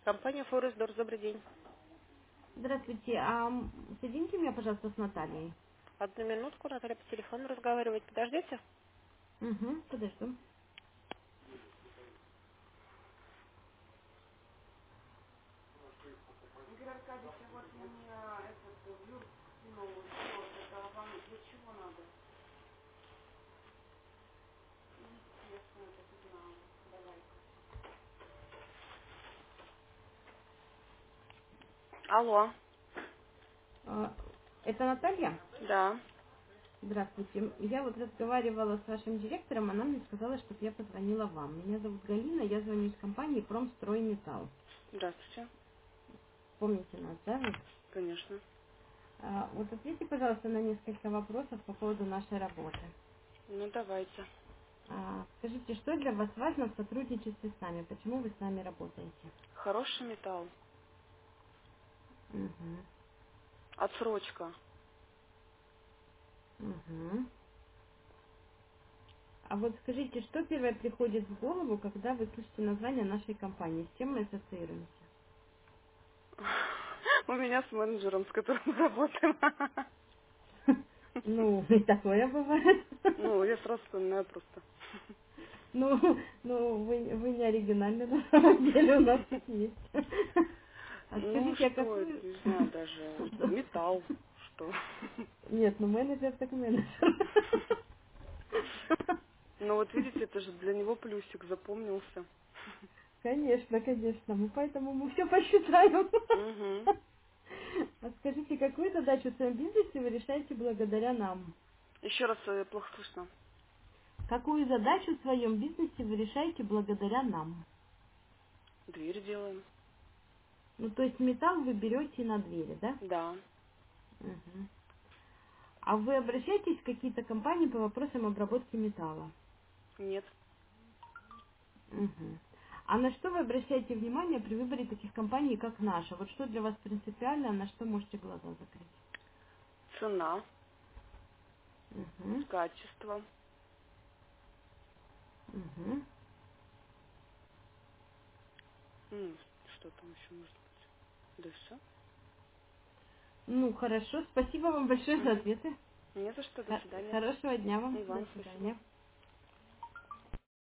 Компания Форестдор, добрый день. Здравствуйте. Соедините меня, пожалуйста, с Натальей. Одну минутку, Наталья по телефону разговаривать. Подождите. Угу, подожду. Алло. А, Это Наталья? Да. Здравствуйте. Я вот разговаривала с вашим директором, она мне сказала, чтобы я позвонила вам. Меня зовут Галина, я звоню из компании «Промстройметалл». Здравствуйте. Помните нас, да, вы? Конечно. Вот ответьте, пожалуйста, на несколько вопросов по поводу нашей работы. Ну, давайте. Скажите, что для вас важно в сотрудничестве с нами? Почему вы с нами работаете? Хороший металл. Угу. Отсрочка. Угу. А вот скажите, что первое приходит в голову, когда вы слышите название нашей компании? С чем мы ассоциируемся? У меня с менеджером, с которым мы работаем. Ну, и такое бывает. Ну, я сразу вспоминаю просто. Ну, вы не оригинальны на самом деле, у нас так есть. А Ну, скажите, а что какую... это, не знаю даже. Металл. Что? Нет, ну менеджер так менеджер. Ну, вот видите, это же для него плюсик запомнился. Конечно, конечно, мы все посчитаем. Угу. А скажите, какую задачу в своем бизнесе вы решаете благодаря нам? Еще раз плохо слышно. Какую задачу в своем бизнесе вы решаете благодаря нам? Дверь делаем. Ну, то есть металл вы берете на двери, да? Да. Мгм. А вы обращаетесь в какие-то компании по вопросам обработки металла? Нет. Мгм. А на что вы обращаете внимание при выборе таких компаний, как наша? Вот что для вас принципиально, на что можете глаза закрыть? Цена. Мгм. Качество. Мгм. Что там еще может быть? Да все. Ну, хорошо. Спасибо вам большое за Угу. ответы. Не за что. До свидания. Хорошего дня вам. И До вам спасибо. свидания.